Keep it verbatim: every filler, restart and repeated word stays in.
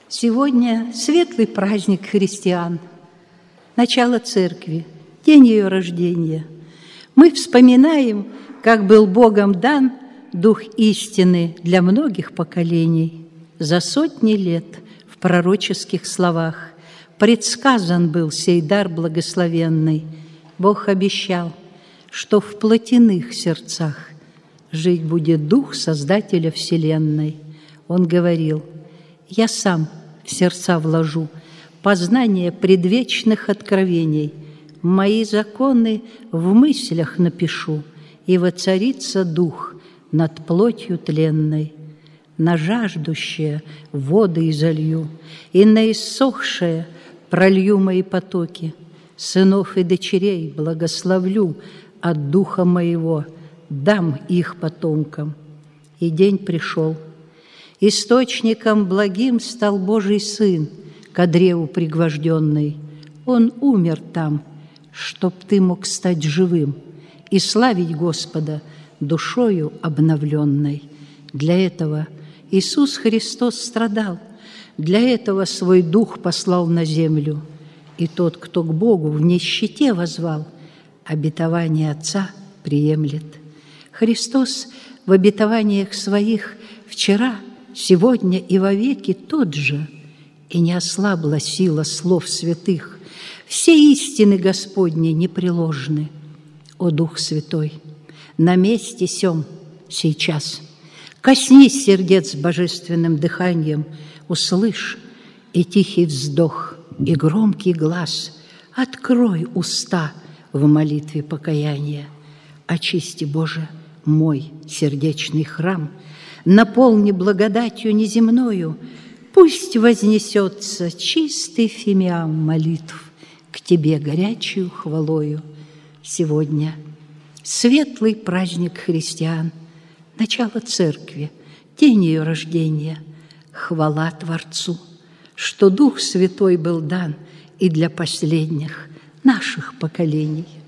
Сегодня светлый праздник христиан, начало церкви, день ее рождения. Мы вспоминаем, как был Богом дан дух истины для многих поколений. За сотни лет в пророческих словах предсказан был сей дар благословенный. Бог обещал, что в плотяных сердцах жить будет Дух Создателя Вселенной. Он говорил: «Я сам в сердца вложу познание предвечных откровений, мои законы в мыслях напишу, и воцарится Дух над плотью тленной. На жаждущее воды изолью, и на иссохшее пролью мои потоки. Сынов и дочерей благословлю от Духа моего, дам их потомкам». И день пришел. Источником благим стал Божий Сын, ко древу пригвожденный. Он умер там, чтоб ты мог стать живым и славить Господа душою обновленной. Для этого Иисус Христос страдал, для этого свой Дух послал на землю. И тот, кто к Богу в нищете воззвал, обетование Отца приемлет. Христос в обетованиях своих вчера, сегодня и вовеки тот же, и не ослабла сила слов святых. Все истины Господни непреложны. О Дух Святой, на месте сём сейчас коснись сердец божественным дыханием, услышь и тихий вздох, и громкий глаз, открой уста в молитве покаяния. Очисти, Боже, мой сердечный храм, наполни благодатью неземною, пусть вознесется чистый фимиам молитв к Тебе горячую хвалою. Сегодня светлый праздник христиан, начало церкви, день ее рождения. Хвала Творцу, что Дух Святой был дан и для последних наших поколений.